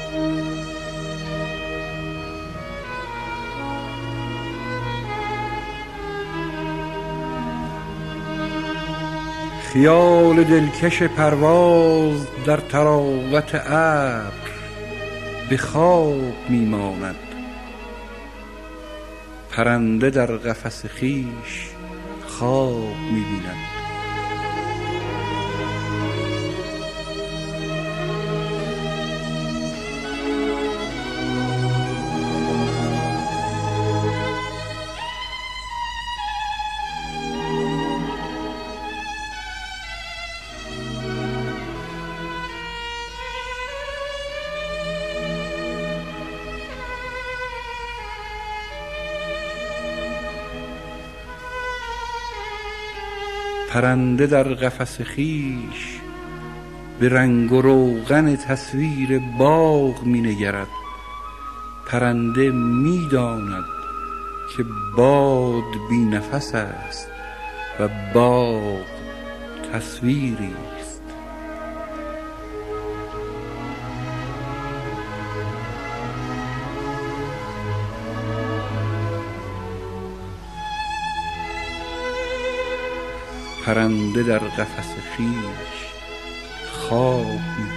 خیال دلکش پرواز در طراوت ابر به خواب میماند، پرنده در قفس خویش خواب می‌بیند. پرنده در قفس خویش به رنگ و روغن تصویر باغ می نگرد. پرنده می داند که باد بی نفس است و باغ تصویری است. پرنده در قفس خویش خواب می